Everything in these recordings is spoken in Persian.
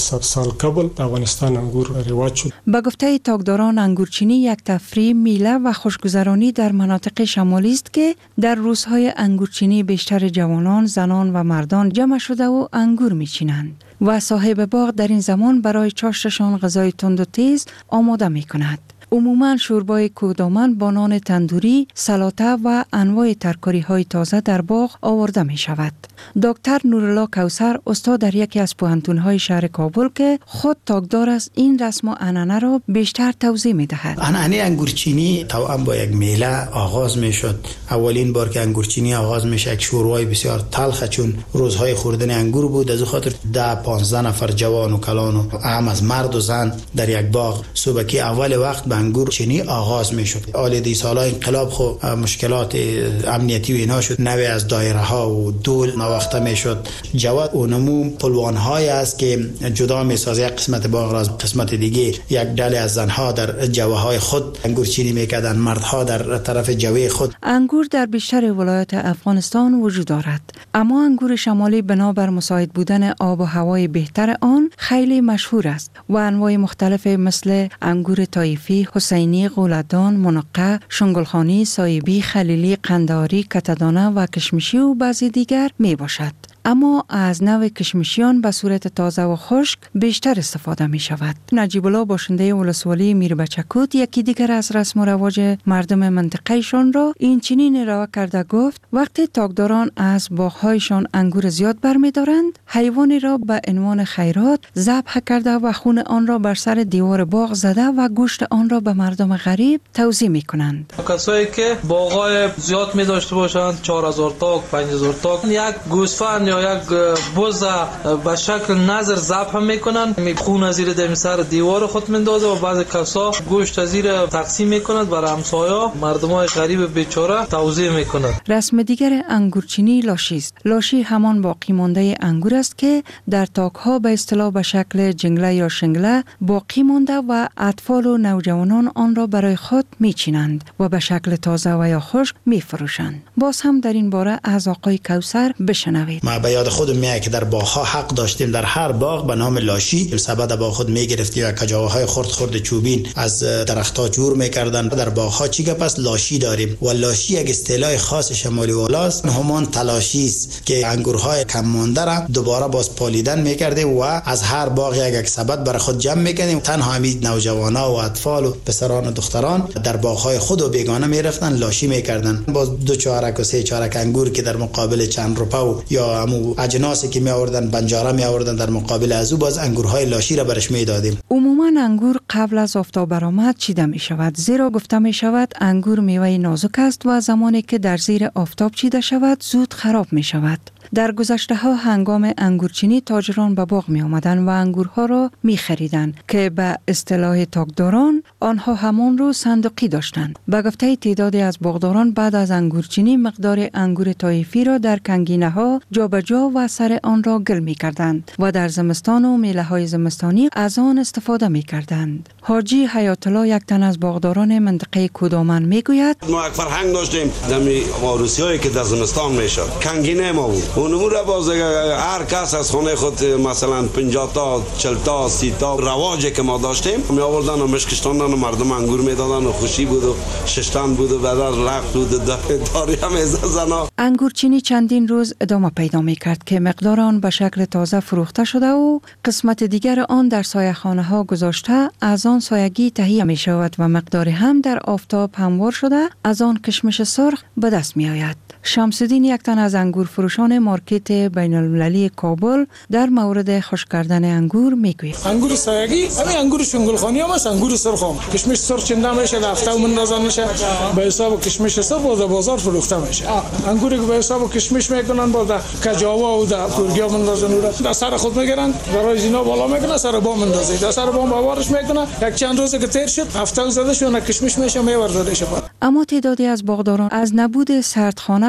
100 سال قبل در افغانستان انگور رواج شد. به گفته تاکداران، انگورچینی یک تفریح، میله و خوشگذرانی در مناطق شمالی است که در روزهای انگورچینی بیشتر جوانان، زنان و مردان جمع شده و انگور میچینند و صاحب باغ در این زمان برای چاشتشان غذای تند و تیز آماده میکند. عموماً شوربای کودامن با نان تندوری، سلاته و انواع ترکاری‌های تازه در باغ آورده می شود. دکتر نورالله کوثر، استاد در یکی از پوهنتون‌های شهر کابل که خود تاکدار است، این رسم و عنعنه را بیشتر توضیح می دهد. عنعنه انگورچینی توأم با یک میله آغاز می شد. اولین بار که انگورچینی آغاز میشه یک شوربای بسیار تلخ، چون روزهای خوردن انگور بود، از خاطر 10-15 نفر جوان و کلان و اهم از مرد و زن در یک باغ صبحی اول وقت انگور چینی آغاز می شد. آلیدی سالای انقلاب خو مشکلات امنیتی و اینا شد، نوی از دایره ها و دول نواخته می شد. جواد و نمو پلوان های است که جدا می سازه، یک قسمت باغ را از قسمت دیگه. یک دل از زنها در جوه های خود انگور چینی می کردن، مردها در طرف جوه خود. انگور در بیشتر ولایات افغانستان وجود دارد، اما انگور شمالی بنابر مساعد بودن آب و هوای بهتر آن خیلی مشهور است و انواع مختلف مثل انگور طایفی، حسینی، غولدان، منقه، شنگلخانی، سایبی، خلیلی، قنداری، کتدانه و کشمشی و بعضی دیگر می باشد. اما از نوع کشمشیان به صورت تازه و خشک بیشتر استفاده می شود. نجیب الله، باشنده ولسوالی میربچکوت، یکی دیگر از رسم و رواج مردم منطقهشان را این چنین ارائه کرده گفت: وقتی تاکداران از باغهایشان انگور زیاد برمی دارند، حیوانی را به عنوان خیرات ذبح کرده و خون آن را بر سر دیوار باغ زده و گوشت آن را به مردم غریب توزیع می کنند. کسایی که باغهای زیاد می داشته باشند، 4000 تا 5000 تا، یک گوسفند یا یک بز به شکل نظر ذبح میکنن، خون از زیر در سر دیوار خود میندازه و بعضی کسا گوشت از زیر تقسیم میکنند برای همسایا مردمای غریب بیچاره توزیع میکنند. رسم دیگر انگورچینی لاشی است. لاشی همان باقی مانده انگور است که در تاکها به اصطلاح به شکل جنگله یا شنگله باقی مانده و اطفال و نوجوانان آن را برای خود میچینند و به شکل تازه و یا خشک میفروشند. باز هم در این باره از آقای کوثر بشنوید. به یاد خودم میاد که در باغ‌ها حق داشتیم در هر باغ به نام لاشی سبد با خود میگرفتیم و کجاوهای خرد چوبین از درخت‌ها جور میکردن. در باغ‌ها چی گپ است؟ لاشی داریم و لاشی یک اصطلاح خاص شمالی ولاست، همان تلاشی است که انگورهای کم مانده را دوباره باز پالیدن میکردیم و از هر باغ یک سبد برای خود جمع میکنیم. تنها همین نوجوانا و اطفال و پسران و دختران در باغ‌های خود و بیگانه میرفتن لاشی میکردن. باز 2 چارک و 3 چارک انگور که در مقابل چند روپه یا اجناسی که می آوردن بنجاره می آوردن در مقابل از او باز انگورهای لاشی را برش می دادیم. عموما انگور قبل از آفتاب برآمد چیده می شود، زیرا گفته می شود انگور میوه نازک است و زمانی که در زیر آفتاب چیده شود زود خراب می شود. در گذشته ها هنگام انگورچینی تاجران به باغ می آمدند و انگورها را می خریدند که به اصطلاح تاکداران آنها همان رو صندوقی داشتند. به گفته تعدادی از باغداران بعد از انگورچینی مقدار انگور طایفی را در کنگینه ها جابجا و سر آن را گل می کردند و در زمستان و میله های زمستانی از آن استفاده می کردند. حاجی حیات الله، یک تن از باغداران منطقه کودامن، می گوید: ما یک فرهنگ داشتیم دمی عروسی‌هایی که در زمستان میشد، کنگینه ما بود. اونمو را باز هر کس از خونه خود مثلا 50 تا 40 تا 30 تا رواجی که ما داشتیم می آوردن و مشکشتاندن و مردم انگور میدادن و خوشی بود و ششتن بود و بعد لخت بود داری هم زنا. انگورچینی چندین روز ادامه پیدا می کرد که مقدار آن به شکل تازه فروخته شده و قسمت دیگر آن در سایه‌خانه ها گذاشته از آن سایگی تهیه می شود و مقدار هم در آفتاب هموار شده از آن کشمش سرخ به دست می آید. شمس الدین، یک تن از انگور فروشان مارکت بین المللی کابل، در مورد خشک کردن انگور میگوید: انگور سایگی همین انگور شنگلخانی هم است، انگور سرخ هم کشمش سرخ چنده میشه، هفته مندازن میشه به حساب کشمش سرخ و بازار فروخته میشه. انگوری که به حساب کشمش میکنن با کجاوا و کورگیا مندازن و در سر خود میگیرن، برای زینا بالا میکنن، سر بام مندازه، در سر بام باورش میکنن. یک چند روز که تیر شد هفته زده شون کشمش میشه میورده شد. اما تعدادی از باغداران از نبود سردخانه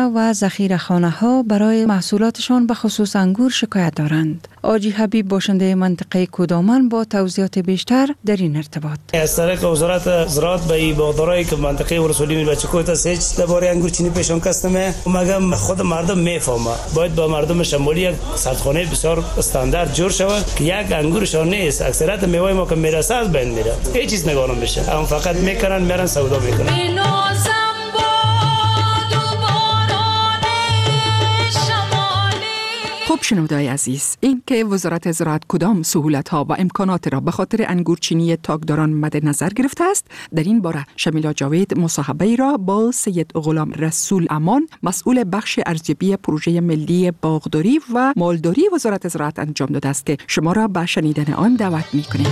و ذخیره‌خانه ها برای محصولاتشان به خصوص انگور شکایت دارند. آجی حبیب باشنده منطقه کدامن با توضیحات بیشتر در این ارتباط. از طریق وزارت زراعت به باغدارایی که منطقه ولسوالی بچه‌کوت است هیچ درباره انگورچینی پیشان کستمه مگم خود مردم میفهمه. باید با مردم شمالی یک سردخانه بسیار استاندارد جور شود که یک انگورشان نیست. اکثریت میوه ما که میرسه از بین میره. هیچ چیز نگاه نمیشه. اما فقط میکنن میرن سودا میکنن. خب شنونده‌های عزیز، این که وزارت زراعت کدام سهولت‌ها و امکانات را به خاطر انگورچینی تاکداران مد نظر گرفته است، در این باره شمیلا جاوید مصاحبه‌ای را با سید غلام رسول امان مسئول بخش ارزیابی پروژه ملی باغداری و مالداری وزارت زراعت انجام داده است که شما را به شنیدن آن دعوت می‌کنیم.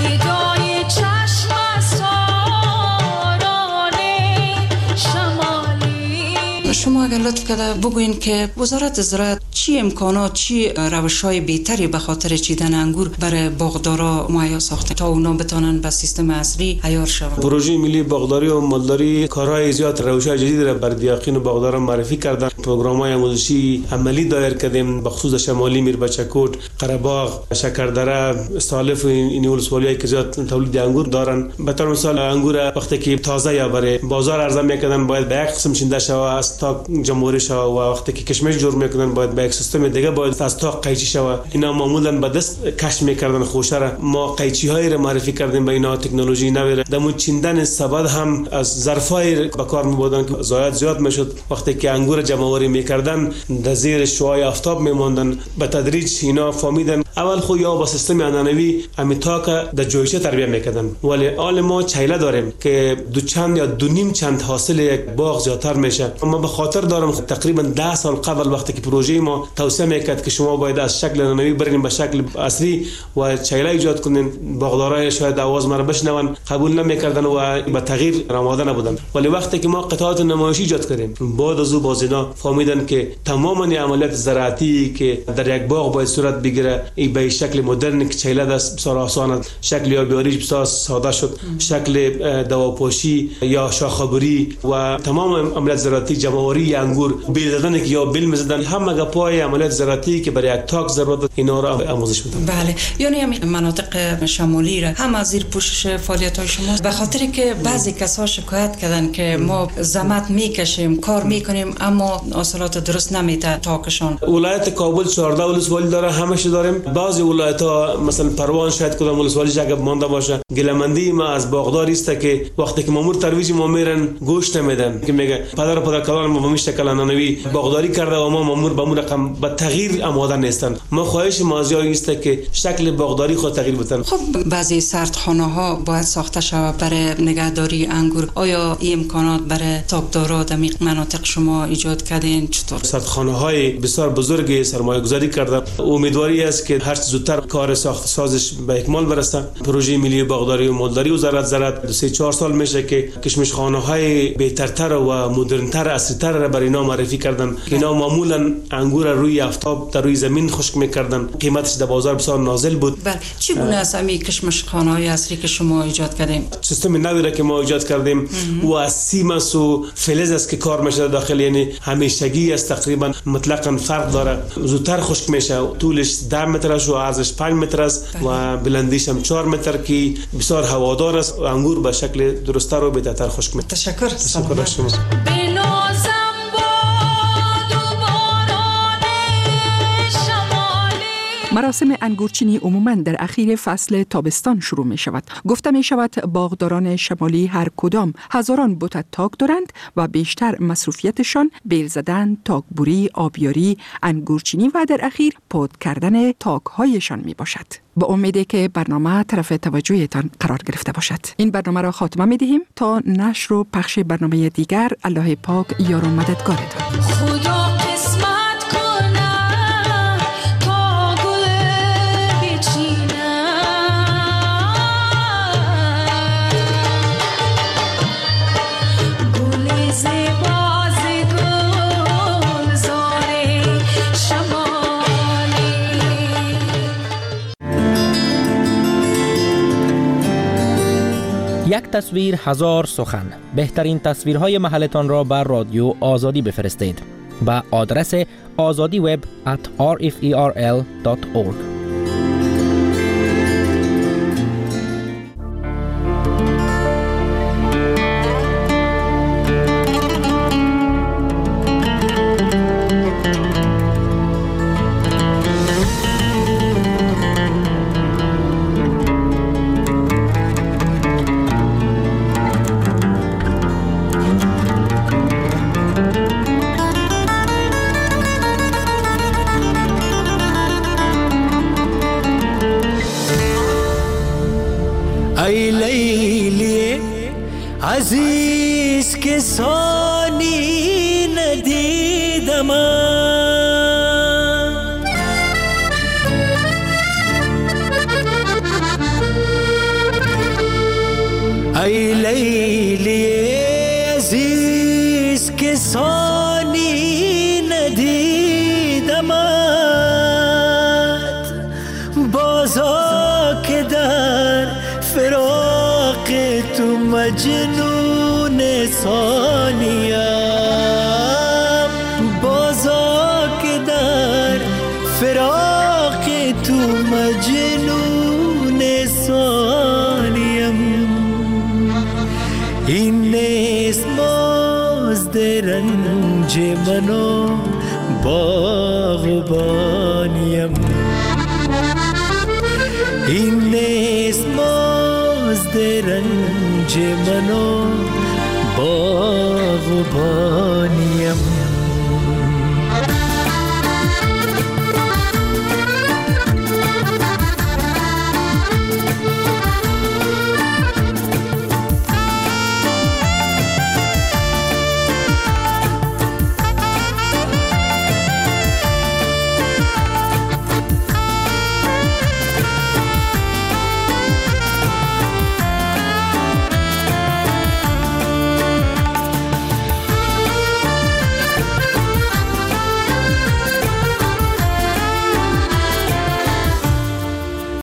شما اگر لطف کرده بگوین که وزارت زراعت چی امکانات، چی روش‌های بهتری به خاطر چیدن انگور برای باغدارا مهیا ساخته تا اونا بتونن به سیستم عصری عیار شوند. پروژه ملی باغداری و مالداری کارهای زیاد، روش‌های جدید را بر دیاقین و باغداران معرفی کردن. پروگرام‌های آموزشی عملی دایر کردیم به خصوص شمالی میربچه‌کوت، قره‌باغ، شکردره، سالف و این ولسوالی‌هایی که زیاد تولید انگور دارن. به طور مثال انگور وقتی که تازه یا برای بازار عرضه می‌کردن باید به یک قسم چینده شود تا جمهوری شود و وقتی که کشمش جور میکنن باید به یک سیستم دیگه باید از تا قیچی شود. اینا معمولا به دست کش میکردن خوشه را. ما قیچی های را معرفی کردیم به اینا، تکنولوژی نوی دمون چیندن سبد هم از ظرفای به کار میبردن که ضایعات زیاد میشد. وقتی که انگور جمع آوری میکردن در زیر شعاع آفتاب میموندن. به تدریج اینا فهمیدن اول خو یا با سیستم عنعنوی امیتاک در جویچه تربیت میکردن، ولی حال ما چیله داریم که دو چند یا دو نیم چند حاصل یک باغ زیاتر میشه. ما به خاطر دارم تقریبا 10 سال قبل وقتی که پروژه ما توسعه میکرد که شما باید از شکل عنعنوی برین به شکل اصلی و چیله ایجاد کنین، باغدارای شاید آواز ما را بشنون قبول نمیکردن و به تغییر آماده نبودن. ولی وقتی که ما قطعات نمایشی ایجاد کردیم بعد از او بازینا فهمیدن که تماما عملیات زراعتی که در یک باغ باید صورت بگیره به شکل مدرن که چیله دست بسیار آسان، شکل یابیاریش بسیار ساده شد، شکل دواپوشی یا شاخه‌بری و تمام عملیات زراعتی جمع‌آوری انگور بیل زدن یا بیل می‌زدن همه پای عملیات زراعتی که برای یک تاک ضرورت اینا را آموزش میدن. بله، یعنی همین مناطق شمالی را هم از زیر پوشش فعالیت‌های شما به خاطر که بعضی کسا شکایت کردن که ما زحمت میکشیم کار میکنیم اما حاصلات درست نمیده تاکشان. ولایت کابل 14 ولسوالی داره، همش داریم. بعضی ولایت‌ها مثلا پروان شاید کدام ولسوالی جگه مانده باشه. گلمندی ما از باغداری است که وقتی که مامور ترویج ما میرن گوشت نمیدن که میگه پدر کلان ما به شکل عنعنوی باغداری کرده و ما مامور به اون رقم به تغییر آماده نیستن. ما خواهش مازیای است که شکل باغداری خود تغییر بدن. خب بعضی سردخانه‌ها باید ساخته شود برای نگهداری انگور. آیا این امکانات برای تاکدارا در مناطق شما ایجاد کردین؟ چطور؟ سردخانه‌های بسیار بزرگی سرمایه‌گذاری کرده. امیدواری است که هر چه زودتر کار ساخت سازش به اکمال برسه. پروژه ملی باغداری و مالداری وزارت زراعت 3-4 سال میشه که کشمشخانه‌های بهترتر و مدرن‌تر اصلی‌تر را برای اینا معرفی کردن. اینا معمولا انگور روی آفتاب در روی زمین خشک می‌کردن. قیمتش در بازار بسیار نازل بود. بله، چگونه است همین کشمشخانه‌های اصلی که شما ایجاد کردین؟ سیستم نوی را که ما ایجاد کردیم و از سیمنس و فلز است که کار میشه داخل، یعنی همیشگی است، تقریبا مطلقاً فرق داره. زودتر خشک میشه. طولش 10 متر است و عرضش 5 متر است و بلندیش هم 4 متر که بسیار هوادار است. انگور به شکل درست‌تر و بهتر خشک میشه. تشکر شما. مراسم انگورچینی عموماً در اخیر فصل تابستان شروع می شود. گفته می شود باغداران شمالی هر کدام هزاران بوته تاک دارند و بیشتر مصروفیتشان بیل زدن، تاکبری، آبیاری، انگورچینی و در اخیر پود کردن تاک هایشان می باشد. با امیدی که برنامه طرف توجهتان قرار گرفته باشد. این برنامه را خاتمه می دهیم تا نشر و پخش برنامه دیگر. الله پاک یار و مددگارتان. خدا یک تصویر هزار سخن. بهترین تصویرهای محلتان را بر رادیو آزادی بفرستید. به آدرس azadiweb@rferl.org. ای لیلی عزیز که ثانی ندیدم، ای لیلی عزیز که ثانی ندیدم، بازا که در فراق تو مجنون ثانیم، بازا که در فراق تو مجنون ثانیم. این نیست مزد رنج منو باغبانیم، این نیست مزد رنج منو باغبانیم.